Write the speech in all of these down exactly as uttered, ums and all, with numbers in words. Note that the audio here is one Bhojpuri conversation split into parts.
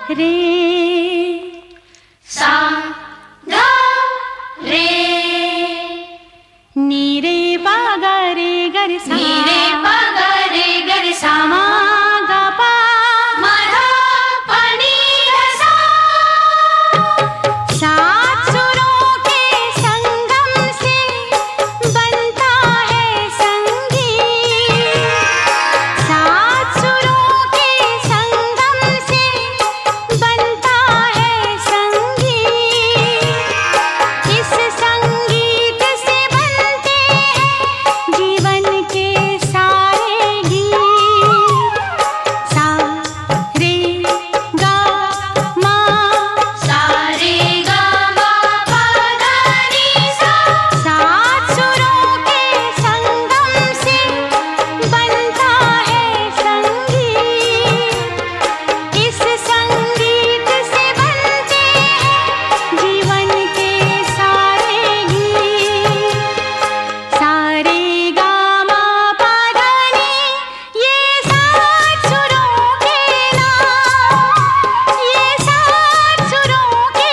रे सा धा रे नी रे पा गा रे गा रे सा नी रे पा गा रे गा रे सा मा गा पा मा धा पा नी धा सा। सात सुरों के संगम से बनता है संगीत। सात सुरों के संगम से बनता है संगीत। इस संगीत से बनते हैं जीवन के सारे गीत। सा रे गा मा सा रे गा मा पा धा नी सा। सात सुरों के संगम से बनता है संगीत। इस संगीत से बनते हैं जीवन के सारे गीत। सा रे गा मा पा धा नी ये सात सुरों के नाम, ये सात सुरों के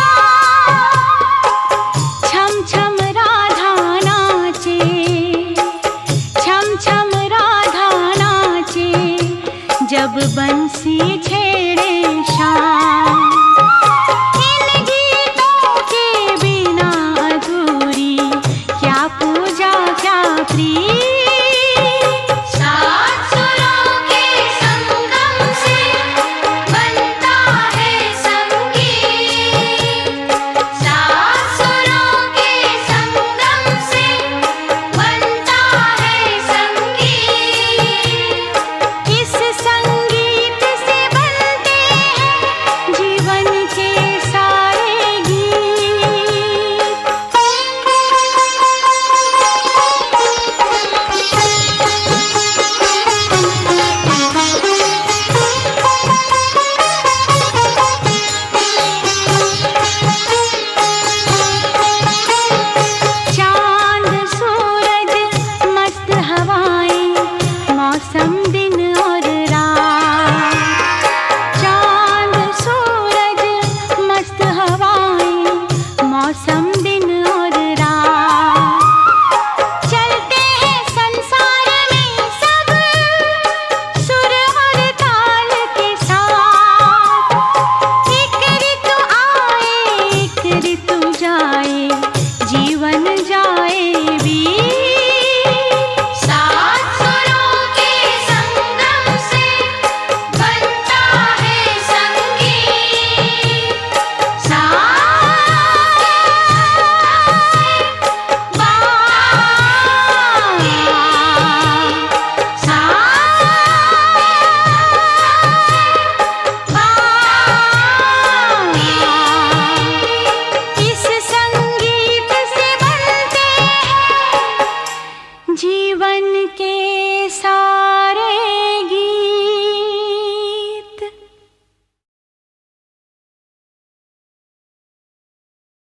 नाम। छम छम राधा नाचे, छम छम राधा नाचे, जब बंसी छेड़े शाम। इन गीतों के बिना अधूरी क्या पूजा क्या प्रीत। सात सुरों के संगम से बनता है संगीत। सात सुरों के संगम से बनता है संगीत। इस संगीत से बनते हैं जीवन के सारे गीत। चांद सूरज मस्त हवाएं, मौसम दिन और रात। चांद सूरज मस्त हवाएं, मौसम दिन और रात। चलते हैं संसार में सब सुर और ताल के साथ। एक ऋतु आए एक ऋतु जाए, जीवन जाए बीत। सात सुरों के संगम से बनता है संगीत। सा बा सा बा। इस संगीत से बनते हैं जीवन के सारे